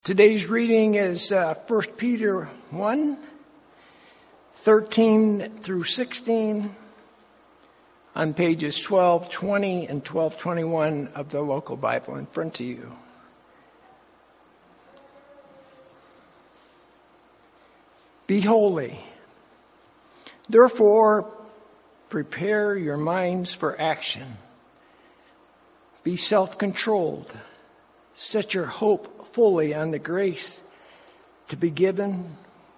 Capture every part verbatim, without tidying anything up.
Today's reading is uh, First Peter one, thirteen through sixteen, on pages twelve twenty and twelve twenty-one of the local Bible in front of you. Be holy. Therefore, prepare your minds for action. Be self-controlled. Set your hope fully on the grace to be given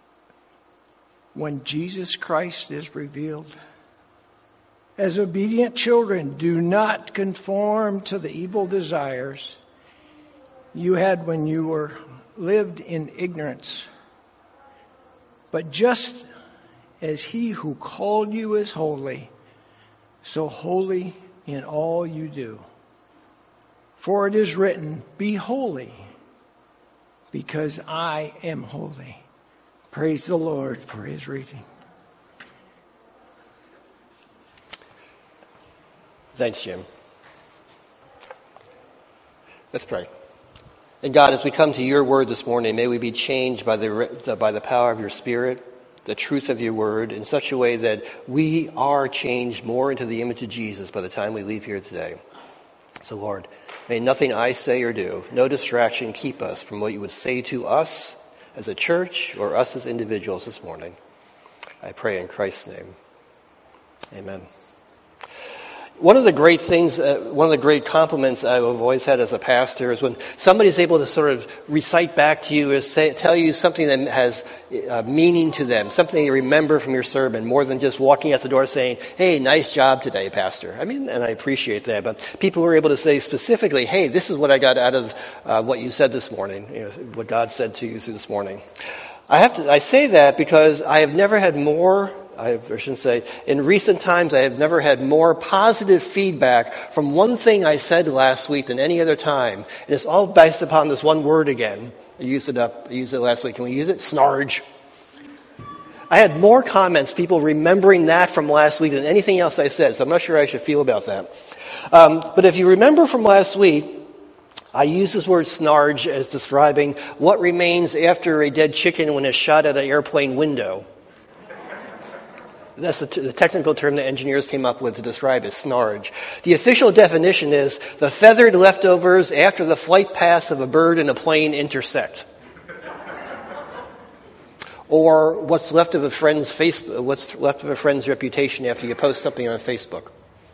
when Jesus Christ is revealed. As obedient children, do not conform to the evil desires you had when you were lived in ignorance. But just as he who called you is holy, so holy in all you do. For it is written, be holy, because I am holy. Praise the Lord for his reading. Thanks, Jim. Let's pray. And God, as we come to your word this morning, may we be changed by the, by the power of your Spirit, the truth of your word, in such a way that we are changed more into the image of Jesus by the time we leave here today. So, Lord, may nothing I say or do, no distraction, keep us from what you would say to us as a church or us as individuals this morning. I pray in Christ's name. Amen. One of the great things, uh, one of the great compliments I've always had as a pastor is when somebody's able to sort of recite back to you or say, tell you something that has uh, meaning to them, something you remember from your sermon, more than just walking out the door saying, hey, nice job today, Pastor. I mean, and I appreciate that, but people were able to say specifically, hey, this is what I got out of uh, what you said this morning, you know, what God said to you this morning. I have to, I say that because I have never had more I shouldn't say, in recent times I have never had more positive feedback from one thing I said last week than any other time. And it's all based upon this one word again. I used it up, I used it last week. Can we use it? Snarge. I had more comments, people remembering that from last week than anything else I said, so I'm not sure how I should feel about that. Um, but if you remember from last week, I use this word snarge as describing what remains after a dead chicken when it's shot at an airplane window. That's the, t- the technical term that engineers came up with to describe as snarge. The official definition is the feathered leftovers after the flight paths of a bird and a plane intersect. Or what's left of a friend's face, what's left of a friend's reputation after you post something on Facebook.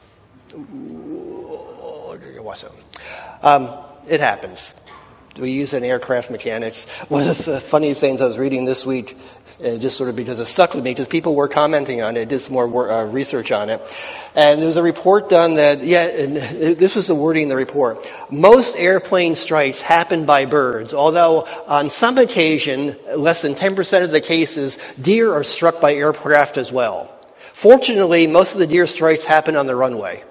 Watch that. Um, it happens. We use it in aircraft mechanics. One of the funny things I was reading this week, uh, just sort of because it stuck with me, because people were commenting on it, I did some more wor- uh, research on it. And there was a report done that, yeah, and this was the wording in the report. Most airplane strikes happen by birds, although on some occasion, less than ten percent of the cases, deer are struck by aircraft as well. Fortunately, most of the deer strikes happen on the runway.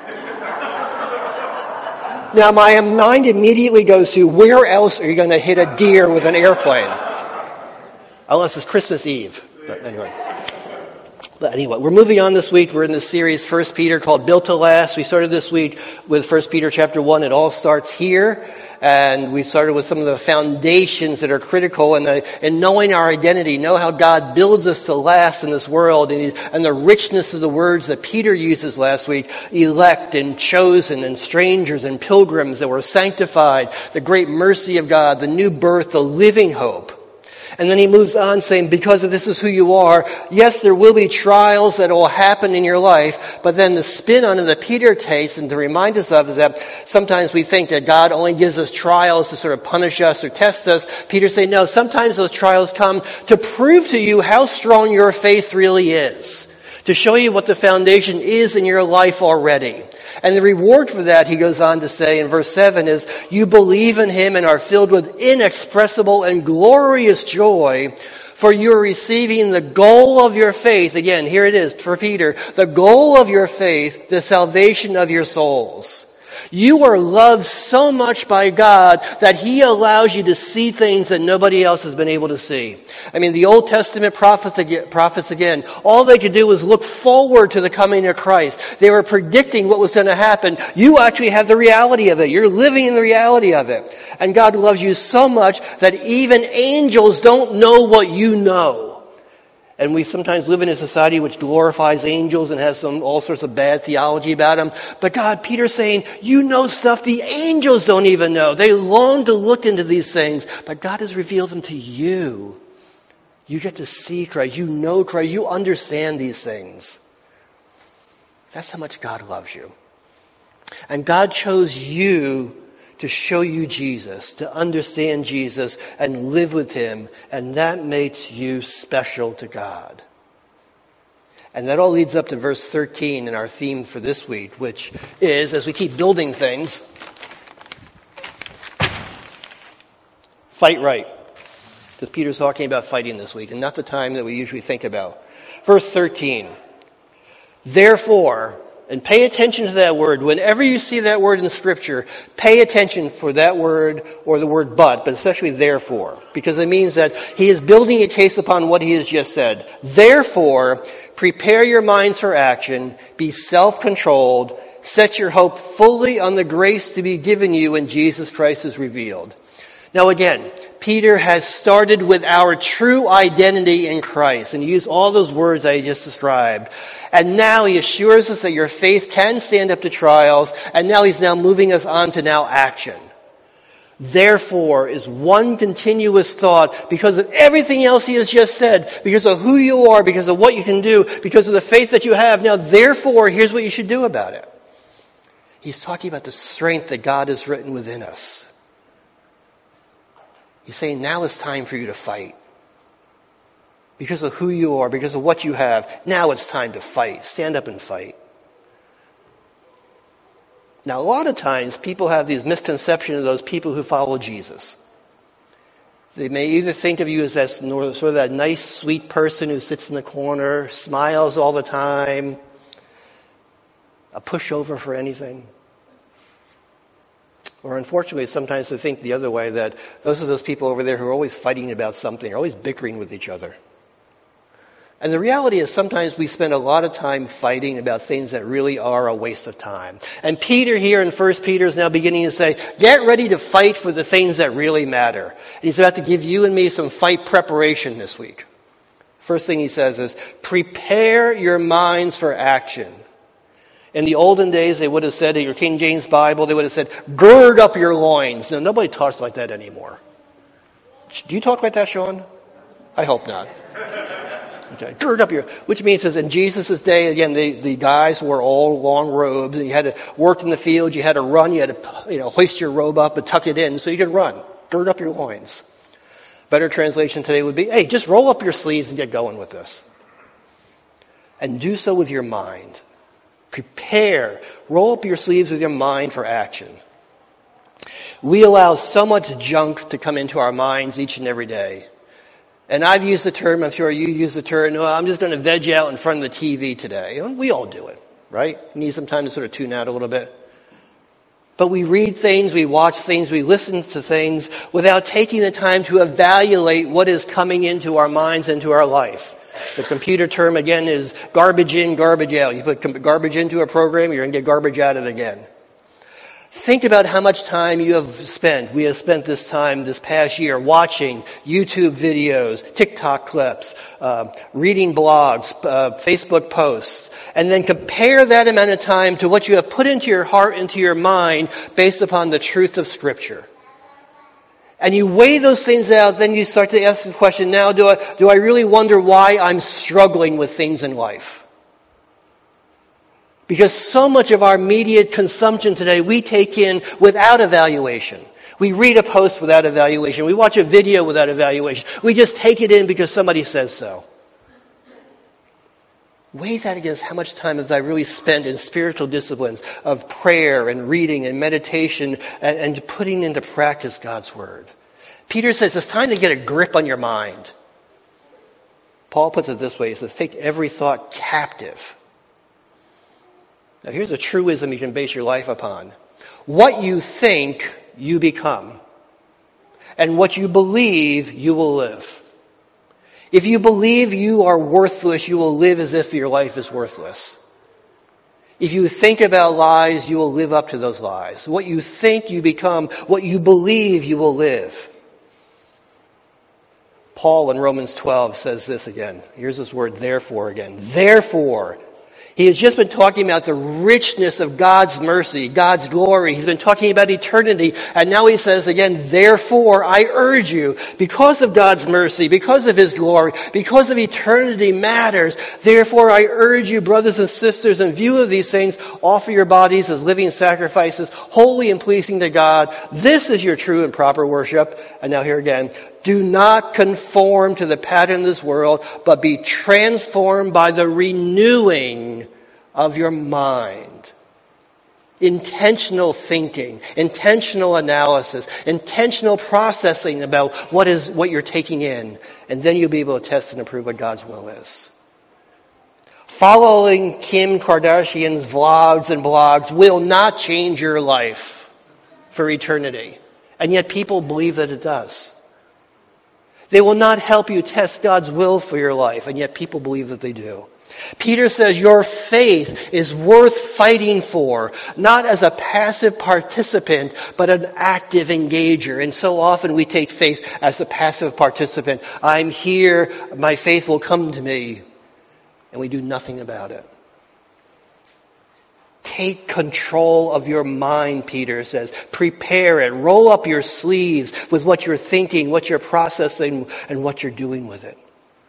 Now, my mind immediately goes to, where else are you going to hit a deer with an airplane? Unless it's Christmas Eve. But anyway. But anyway, we're moving on this week. We're in this series, First Peter, called Built to Last. We started this week with First Peter chapter one. It all starts here. And we started with some of the foundations that are critical in, the, in knowing our identity, know how God builds us to last in this world, and, he, and the richness of the words that Peter uses last week, elect and chosen and strangers and pilgrims that were sanctified, the great mercy of God, the new birth, the living hope. And then he moves on saying, because of this is who you are, yes, there will be trials that will happen in your life, but then the spin on it that Peter takes and to remind us of is that sometimes we think that God only gives us trials to sort of punish us or test us. Peter saying, no, sometimes those trials come to prove to you how strong your faith really is, to show you what the foundation is in your life already. And the reward for that, he goes on to say in verse seven, is you believe in him and are filled with inexpressible and glorious joy, for you are receiving the goal of your faith. Again, here it is for Peter, the goal of your faith, the salvation of your souls. You are loved so much by God that He allows you to see things that nobody else has been able to see. I mean, the Old Testament prophets again, prophets again, all they could do was look forward to the coming of Christ. They were predicting what was going to happen. You actually have the reality of it. You're living in the reality of it. And God loves you so much that even angels don't know what you know. And we sometimes live in a society which glorifies angels and has some all sorts of bad theology about them. But God, Peter's saying, you know stuff the angels don't even know. They long to look into these things, but God has revealed them to you. You get to see Christ. You know Christ. You understand these things. That's how much God loves you. And God chose you to show you Jesus, to understand Jesus and live with Him, and that makes you special to God. And that all leads up to verse thirteen in our theme for this week, which is, as we keep building things, fight right. Because Peter's talking about fighting this week, and not the time that we usually think about. Verse thirteen, therefore, and pay attention to that word. Whenever you see that word in Scripture, pay attention for that word or the word but, but especially therefore. Because it means that he is building a case upon what he has just said. Therefore, prepare your minds for action, be self-controlled, set your hope fully on the grace to be given you when Jesus Christ is revealed. Now again, Peter has started with our true identity in Christ and used all those words I just described. And now he assures us that your faith can stand up to trials, and now he's now moving us on to now action. Therefore is one continuous thought because of everything else he has just said, because of who you are, because of what you can do, because of the faith that you have. Now therefore, here's what you should do about it. He's talking about the strength that God has written within us. He's saying now is time for you to fight. Because of who you are, because of what you have, now it's time to fight. Stand up and fight. Now, a lot of times people have these misconceptions of those people who follow Jesus. They may either think of you as that sort of that nice, sweet person who sits in the corner, smiles all the time, a pushover for anything. Or unfortunately, sometimes they think the other way, that those are those people over there who are always fighting about something, are always bickering with each other. And the reality is sometimes we spend a lot of time fighting about things that really are a waste of time. And Peter here in First Peter is now beginning to say, get ready to fight for the things that really matter. And he's about to give you and me some fight preparation this week. First thing he says is, prepare your minds for action. In the olden days, they would have said, in your King James Bible, they would have said, gird up your loins. Now, nobody talks like that anymore. Do you talk like that, Sean? I hope not. Okay, gird up your, which means is in Jesus' day, again, the, the guys wore all long robes, and you had to work in the field, you had to run, you had to, you know, hoist your robe up and tuck it in so you could run. Gird up your loins. Better translation today would be, hey, just roll up your sleeves and get going with this. And do so with your mind. Prepare. Roll up your sleeves with your mind for action. We allow so much junk to come into our minds each and every day. And I've used the term, I'm sure you use the term, well, I'm just going to veg out in front of the T V today. And we all do it, right? You need some time to sort of tune out a little bit. But we read things, we watch things, we listen to things without taking the time to evaluate what is coming into our minds, into our life. The computer term, again, is garbage in, garbage out. You put garbage into a program, you're going to get garbage out of it again. Think about how much time you have spent. We have spent this time this past year watching YouTube videos, TikTok clips, uh, reading blogs, uh, Facebook posts, and then compare that amount of time to what you have put into your heart, into your mind, based upon the truth of Scripture. And you weigh those things out, then you start to ask the question, now do I, do I really wonder why I'm struggling with things in life? Because so much of our media consumption today we take in without evaluation. We read a post without evaluation. We watch a video without evaluation. We just take it in because somebody says so. Weigh that against how much time have I really spent in spiritual disciplines of prayer and reading and meditation and, and putting into practice God's Word. Peter says it's time to get a grip on your mind. Paul puts it this way. He says, take every thought captive. Now here's a truism you can base your life upon. What you think, you become. And what you believe, you will live. If you believe you are worthless, you will live as if your life is worthless. If you think about lies, you will live up to those lies. What you think, you become. What you believe, you will live. Paul in Romans twelve says this again. Here's this word, therefore, again. Therefore. He has just been talking about the richness of God's mercy, God's glory. He's been talking about eternity. And now he says again, therefore, I urge you, because of God's mercy, because of His glory, because of eternity matters, therefore I urge you, brothers and sisters, in view of these things, offer your bodies as living sacrifices, holy and pleasing to God. This is your true and proper worship. And now here again, do not conform to the pattern of this world, but be transformed by the renewing of your mind. Intentional thinking, intentional analysis, intentional processing about what is what you're taking in, and then you'll be able to test and approve what God's will is. Following Kim Kardashian's vlogs and blogs will not change your life for eternity, and yet people believe that it does. They will not help you test God's will for your life, and yet people believe that they do. Peter says your faith is worth fighting for, not as a passive participant, but an active engager. And so often we take faith as a passive participant. I'm here, my faith will come to me, and we do nothing about it. Take control of your mind, Peter says. Prepare it. Roll up your sleeves with what you're thinking, what you're processing, and what you're doing with it.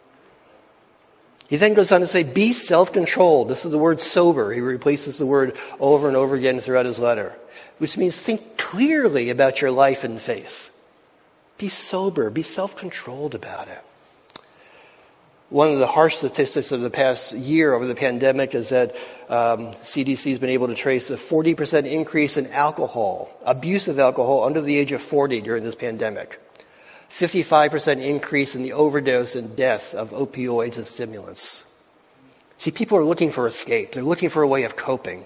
He then goes on to say, be self-controlled. This is the word sober. He replaces the word over and over again throughout his letter, which means think clearly about your life and faith. Be sober. Be self-controlled about it. One of the harsh statistics of the past year over the pandemic is that um, C D C has been able to trace a forty percent increase in alcohol, abuse of alcohol under the age of forty during this pandemic. fifty-five percent increase in the overdose and death of opioids and stimulants. See, people are looking for escape. They're looking for a way of coping.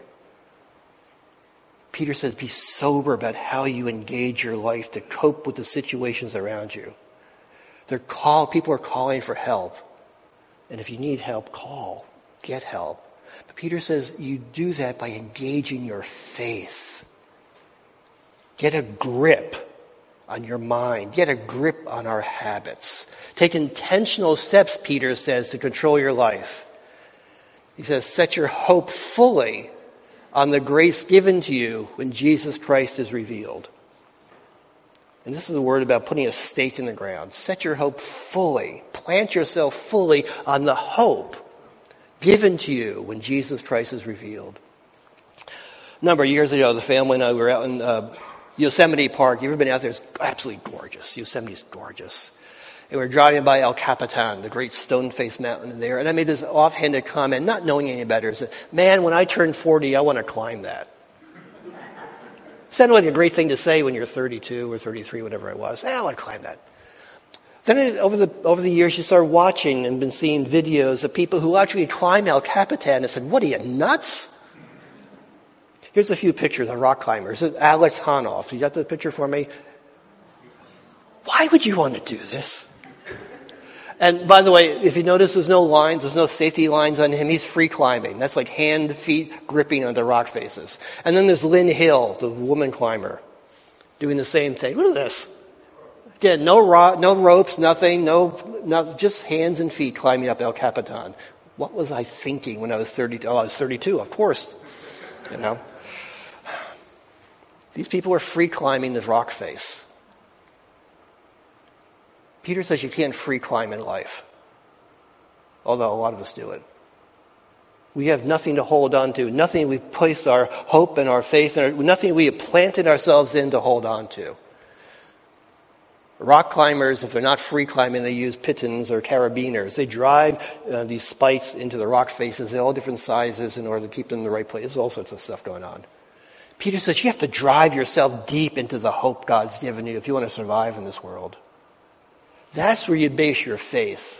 Peter says, be sober about how you engage your life to cope with the situations around you. They're call, people are calling for help. And if you need help, call. Get help. But Peter says you do that by engaging your faith. Get a grip on your mind. Get a grip on our habits. Take intentional steps, Peter says, to control your life. He says, set your hope fully on the grace given to you when Jesus Christ is revealed. And this is a word about putting a stake in the ground. Set your hope fully. Plant yourself fully on the hope given to you when Jesus Christ is revealed. A number of years ago, the family and I were out in uh, Yosemite Park. You ever been out there? It's absolutely gorgeous. Yosemite's gorgeous. And we were driving by El Capitan, the great stone-faced mountain there. And I made this offhanded comment, not knowing any better. I said, man, when I turn forty, I want to climb that. Sounded like a great thing to say when you're thirty-two or thirty-three, whatever I was. Eh, I want to climb that. Then it, over the over the years, you start watching and been seeing videos of people who actually climb El Capitan and said, what are you, nuts? Here's a few pictures of rock climbers. This is Alex Honnold. You got the picture for me? Why would you want to do this? And by the way, if you notice, there's no lines, there's no safety lines on him. He's free climbing. That's like hand, feet gripping onto rock faces. And then there's Lynn Hill, the woman climber, doing the same thing. Look at this. Again, no ro- no ropes, nothing, no, no, just hands and feet climbing up El Capitan. What was I thinking when I was thirty? Oh, I was thirty-two, of course. You know, these people were free climbing the rock face. Peter says you can't free climb in life, although a lot of us do it. We have nothing to hold on to, nothing we place our hope and our faith in, nothing we have planted ourselves in to hold on to. Rock climbers, if they're not free climbing, they use pitons or carabiners. They drive uh, these spikes into the rock faces. They're all different sizes in order to keep them in the right place. There's all sorts of stuff going on. Peter says you have to drive yourself deep into the hope God's given you if you want to survive in this world. That's where you base your faith.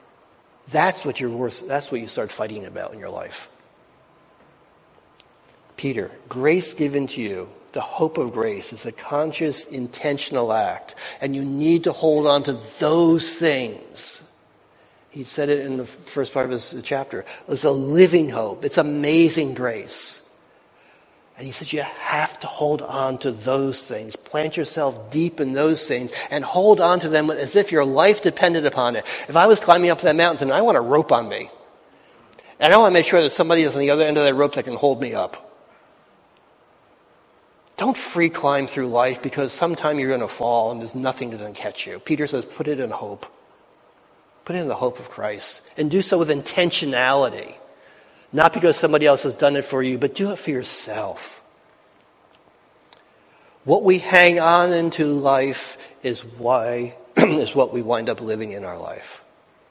That's what you're worth, that's what you start fighting about in your life. Peter, grace given to you, the hope of grace, is a conscious, intentional act. And you need to hold on to those things. He said it in the first part of his chapter. It's a living hope. It's amazing grace. And he says you have to hold on to those things. Plant yourself deep in those things and hold on to them as if your life depended upon it. If I was climbing up that mountain, I want a rope on me. And I want to make sure that somebody is on the other end of that rope that can hold me up. Don't free climb through life because sometime you're going to fall and there's nothing to catch you. Peter says put it in hope. Put it in the hope of Christ. And do so with intentionality. Not because somebody else has done it for you, but do it for yourself. What we hang on into life is why is what we wind up living in our life.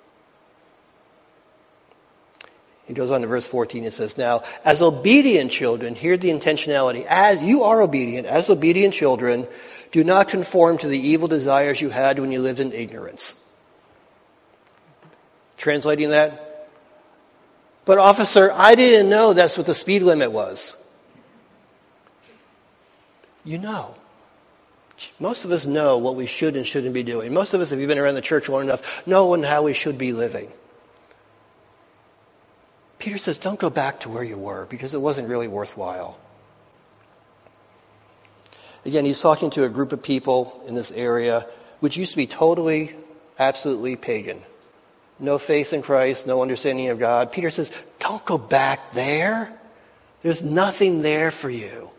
He goes on to verse fourteen. It says, now, as obedient children, hear the intentionality. As you are obedient, as obedient children, do not conform to the evil desires you had when you lived in ignorance. Translating that, but officer, I didn't know that's what the speed limit was. You know. Most of us know what we should and shouldn't be doing. Most of us, if you've been around the church long enough, know how we should be living. Peter says, don't go back to where you were because it wasn't really worthwhile. Again, he's talking to a group of people in this area which used to be totally, absolutely pagan. No faith in Christ, no understanding of God. Peter says, don't go back there. There's nothing there for you.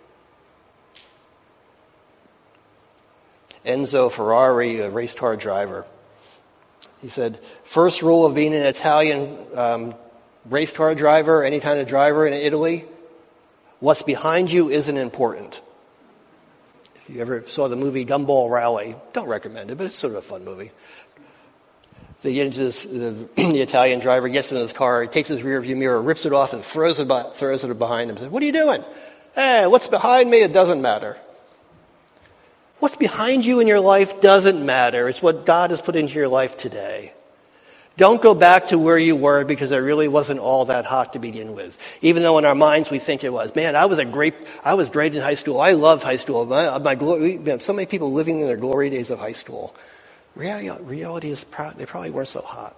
Enzo Ferrari, a race car driver, he said, first rule of being an Italian um, race car driver, any kind of driver in Italy, what's behind you isn't important. If you ever saw the movie Gumball Rally, don't recommend it, but it's sort of a fun movie. They get into this, the, the Italian driver gets in his car, he takes his rear view mirror, rips it off and throws it, by, throws it behind him and says, what are you doing? Hey, what's behind me? It doesn't matter. What's behind you in your life doesn't matter. It's what God has put into your life today. Don't go back to where you were because it really wasn't all that hot to begin with. Even though in our minds we think it was. Man, I was a great, I was great in high school. I loved high school. My, my glory, so many people living in their glory days of high school. Reality, reality is pro- they probably weren't so hot.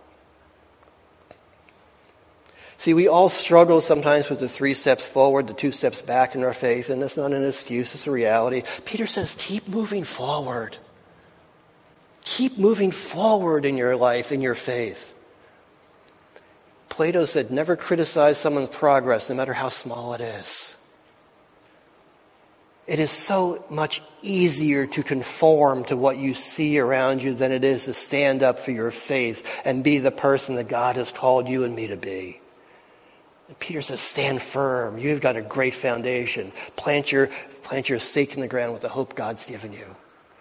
See, we all struggle sometimes with the three steps forward, the two steps back in our faith, and that's not an excuse, it's a reality. Peter says, keep moving forward. Keep moving forward in your life, in your faith. Plato said, never criticize someone's progress, no matter how small it is. It is so much easier to conform to what you see around you than it is to stand up for your faith and be the person that God has called you and me to be. And Peter says, stand firm. You've got a great foundation. Plant your, plant your stake in the ground with the hope God's given you.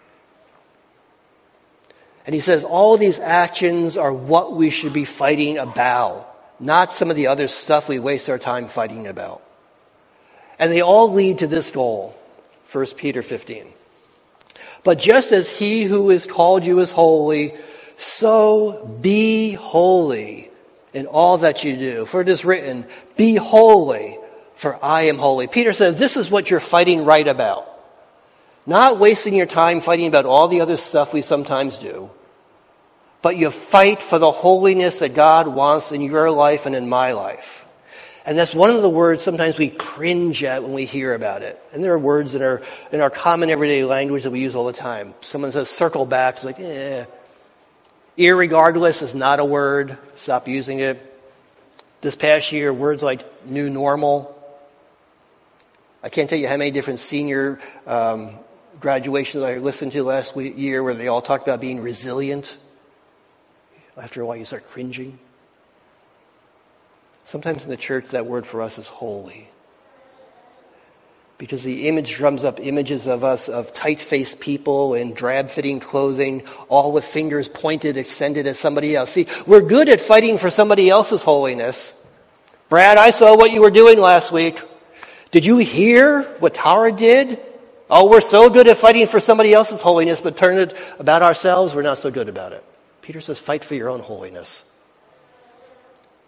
And he says all these actions are what we should be fighting about, not some of the other stuff we waste our time fighting about. And they all lead to this goal. First Peter fifteen. But just as he who has called you is holy, so be holy in all that you do. For it is written, be holy, for I am holy. Peter says this is what you're fighting right about. Not wasting your time fighting about all the other stuff we sometimes do. But you fight for the holiness that God wants in your life and in my life. And that's one of the words sometimes we cringe at when we hear about it. And there are words in our in our common everyday language that we use all the time. Someone says circle back. It's like, eh. Irregardless is not a word. Stop using it. This past year, words like new normal. I can't tell you how many different senior um, graduations I listened to last week, year where they all talked about being resilient. After a while, you start cringing. Sometimes in the church, that word for us is holy. Because the image drums up images of us, of tight-faced people in drab-fitting clothing, all with fingers pointed, extended at somebody else. See, we're good at fighting for somebody else's holiness. Brad, I saw what you were doing last week. Did you hear what Tara did? Oh, we're so good at fighting for somebody else's holiness, but turn it about ourselves, we're not so good about it. Peter says, fight for your own holiness.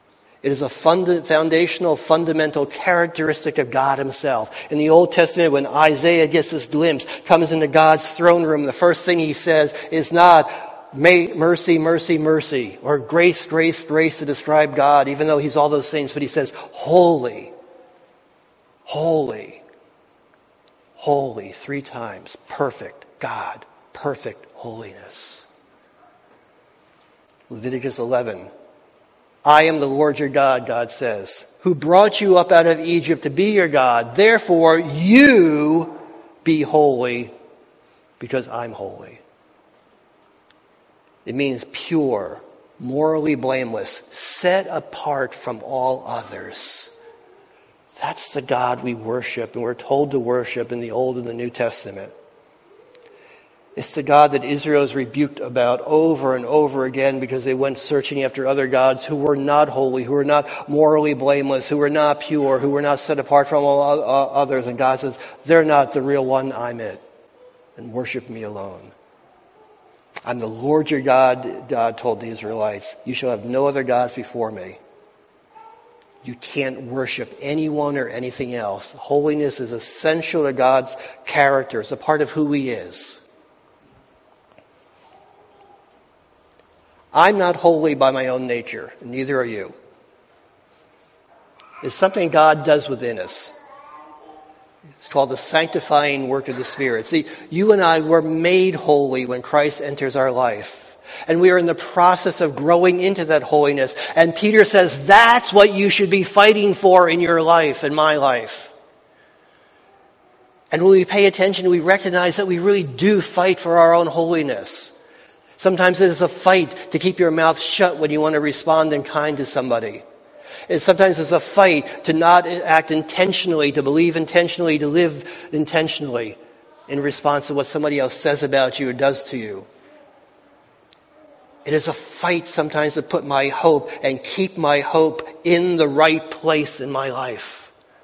It is a funda- foundational, fundamental characteristic of God himself. In the Old Testament, when Isaiah gets this glimpse, comes into God's throne room, the first thing he says is not, May, mercy, mercy, mercy, or grace, grace, grace to describe God, even though he's all those things, but he says, holy, holy, holy, three times, perfect God, perfect holiness. Leviticus eleven. I am the Lord your God, God says, who brought you up out of Egypt to be your God. Therefore, you be holy because I'm holy. It means pure, morally blameless, set apart from all others. That's the God we worship, and we're told to worship in the Old and the New Testament. It's the God that Israel is rebuked about over and over again because they went searching after other gods who were not holy, who were not morally blameless, who were not pure, who were not set apart from all others. And God says, they're not the real one, I'm it. And worship me alone. I'm the Lord your God, God told the Israelites. You shall have no other gods before me. You can't worship anyone or anything else. Holiness is essential to God's character. It's a part of who he is. I'm not holy by my own nature, and neither are you. It's something God does within us. It's called the sanctifying work of the Spirit. See, you and I were made holy when Christ enters our life. And we are in the process of growing into that holiness. And Peter says that's what you should be fighting for in your life, in my life. And when we pay attention, we recognize that we really do fight for our own holiness. Sometimes it is a fight to keep your mouth shut when you want to respond in kind to somebody. And sometimes it's a fight to not act intentionally, to believe intentionally, to live intentionally in response to what somebody else says about you or does to you. It is a fight sometimes to put my hope and keep my hope in the right place in my life.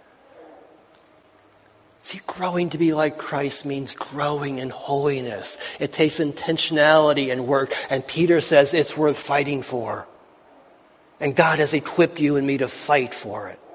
See, growing to be like Christ means growing in holiness. It takes intentionality and work. And Peter says it's worth fighting for. And God has equipped you and me to fight for it.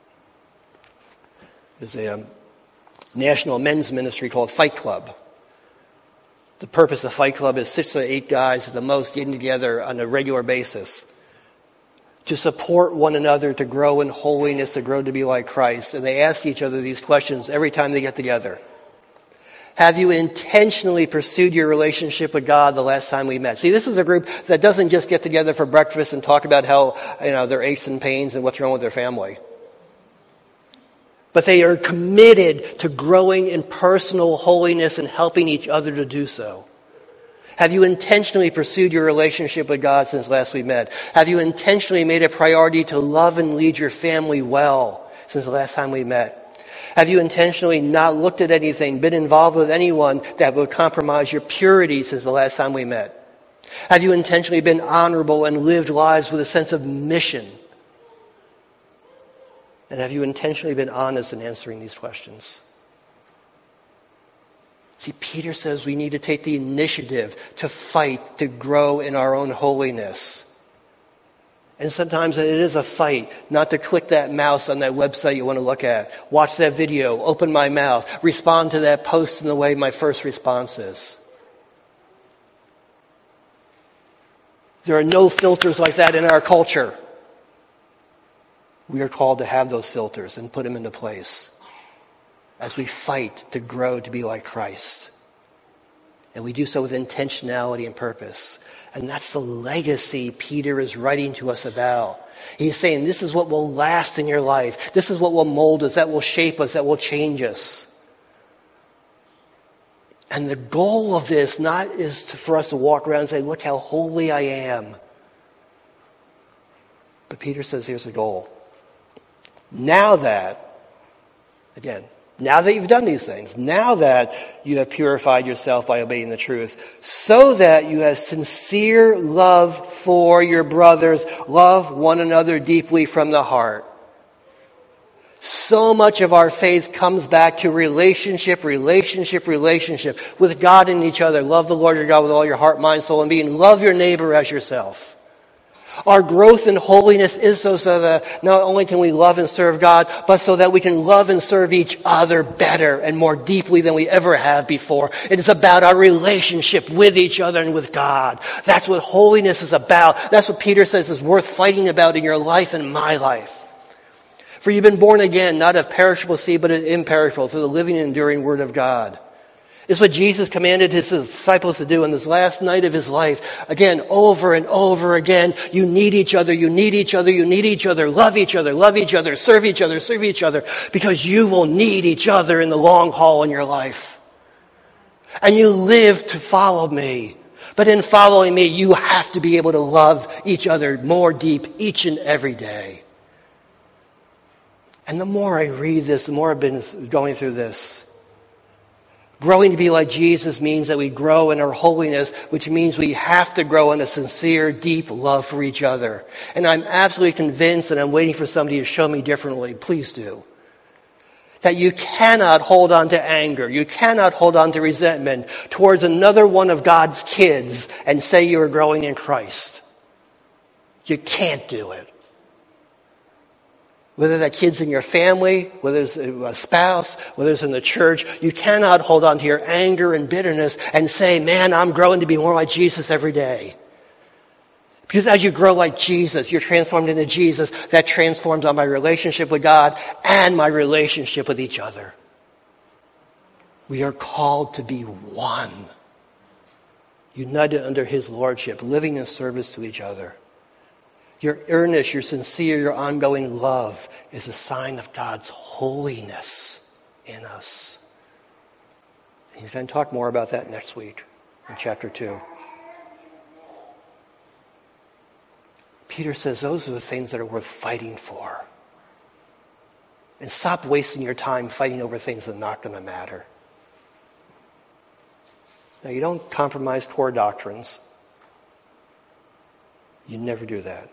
There's a um, national men's ministry called Fight Club. The purpose of Fight Club is six to eight guys at the most getting together on a regular basis to support one another, to grow in holiness, to grow to be like Christ. And they ask each other these questions every time they get together. Have you intentionally pursued your relationship with God the last time we met? See, this is a group that doesn't just get together for breakfast and talk about how, you know, their aches and pains and what's wrong with their family. But they are committed to growing in personal holiness and helping each other to do so. Have you intentionally pursued your relationship with God since last we met? Have you intentionally made a priority to love and lead your family well since the last time we met? Have you intentionally not looked at anything, been involved with anyone that would compromise your purity since the last time we met? Have you intentionally been honorable and lived lives with a sense of mission? And have you intentionally been honest in answering these questions? See, Peter says we need to take the initiative to fight, to grow in our own holiness. And sometimes it is a fight not to click that mouse on that website you want to look at, watch that video, open my mouth, respond to that post in the way my first response is. There are no filters like that in our culture. We are called to have those filters and put them into place as we fight to grow to be like Christ. And we do so with intentionality and purpose. And that's the legacy Peter is writing to us about. He's saying this is what will last in your life. This is what will mold us, that will shape us, that will change us. And the goal of this not is to, for us to walk around and say, look how holy I am. But Peter says here's the goal. Now that, again, now that you've done these things, now that you have purified yourself by obeying the truth, so that you have sincere love for your brothers, love one another deeply from the heart. So much of our faith comes back to relationship, relationship, relationship with God and each other. Love the Lord your God with all your heart, mind, soul, and being. Love your neighbor as yourself. Our growth in holiness is so, so that not only can we love and serve God, but so that we can love and serve each other better and more deeply than we ever have before. It is about our relationship with each other and with God. That's what holiness is about. That's what Peter says is worth fighting about in your life and my life. For you've been born again, not of perishable seed, but of imperishable, through the living and enduring Word of God. It's what Jesus commanded his disciples to do in this last night of his life. Again, over and over again, you need each other, you need each other, you need each other, love each other, love each other, serve each other, serve each other, because you will need each other in the long haul in your life. And you live to follow me. But in following me, you have to be able to love each other more deep each and every day. And the more I read this, the more I've been going through this, growing to be like Jesus means that we grow in our holiness, which means we have to grow in a sincere, deep love for each other. And I'm absolutely convinced, and I'm waiting for somebody to show me differently. Please do. That you cannot hold on to anger. You cannot hold on to resentment towards another one of God's kids and say you are growing in Christ. You can't do it. Whether that kid's in your family, whether it's a spouse, whether it's in the church, you cannot hold on to your anger and bitterness and say, man, I'm growing to be more like Jesus every day. Because as you grow like Jesus, you're transformed into Jesus. That transforms on my relationship with God and my relationship with each other. We are called to be one, united under his lordship, living in service to each other. Your earnest, your sincere, your ongoing love is a sign of God's holiness in us. And he's going to talk more about that next week in chapter two. Peter says those are the things that are worth fighting for. And stop wasting your time fighting over things that are not going to matter. Now, you don't compromise core doctrines. You never do that.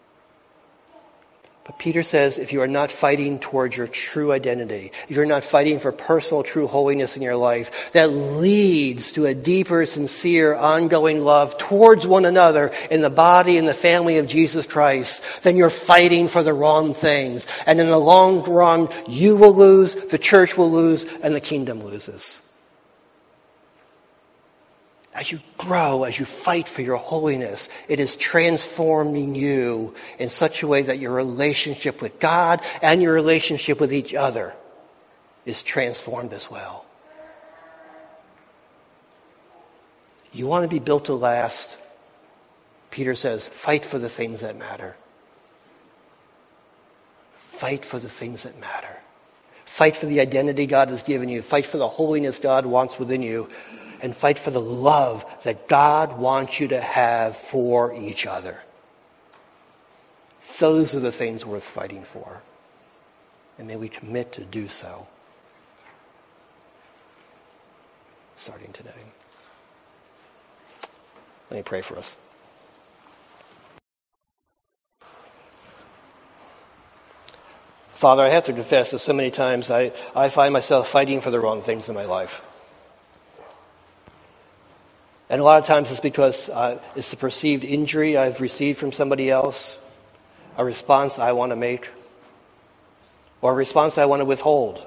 But Peter says if you are not fighting towards your true identity, if you're not fighting for personal true holiness in your life, that leads to a deeper, sincere, ongoing love towards one another in the body and the family of Jesus Christ, then you're fighting for the wrong things. And in the long run, you will lose, the church will lose, and the kingdom loses. As you grow, as you fight for your holiness, it is transforming you in such a way that your relationship with God and your relationship with each other is transformed as well. You want to be built to last, Peter says, fight for the things that matter. Fight for the things that matter. Fight for the identity God has given you. Fight for the holiness God wants within you. And fight for the love that God wants you to have for each other. Those are the things worth fighting for. And may we commit to do so. Starting today. Let me pray for us. Father, I have to confess that so many times I, I find myself fighting for the wrong things in my life. And a lot of times it's because uh, it's the perceived injury I've received from somebody else, a response I want to make, or a response I want to withhold.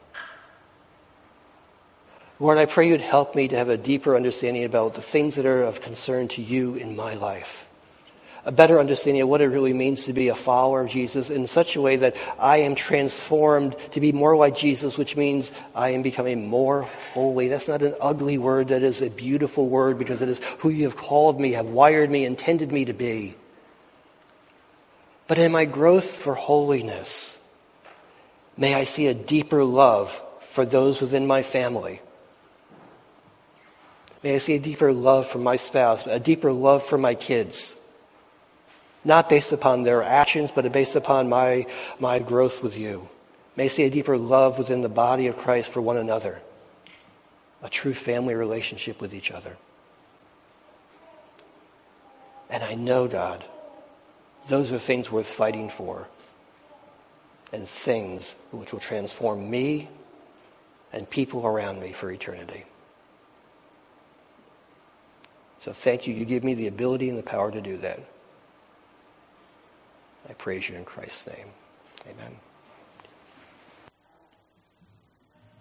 Lord, I pray you'd help me to have a deeper understanding about the things that are of concern to you in my life. A better understanding of what it really means to be a follower of Jesus in such a way that I am transformed to be more like Jesus, which means I am becoming more holy. That's not an ugly word. That is a beautiful word because it is who you have called me, have wired me, intended me to be. But in my growth for holiness, may I see a deeper love for those within my family. May I see a deeper love for my spouse, a deeper love for my kids. Not based upon their actions, but based upon my, my growth with you. May I see a deeper love within the body of Christ for one another. A true family relationship with each other. And I know, God, those are things worth fighting for. And things which will transform me and people around me for eternity. So thank you. You give me the ability and the power to do that. I praise you in Christ's name. Amen.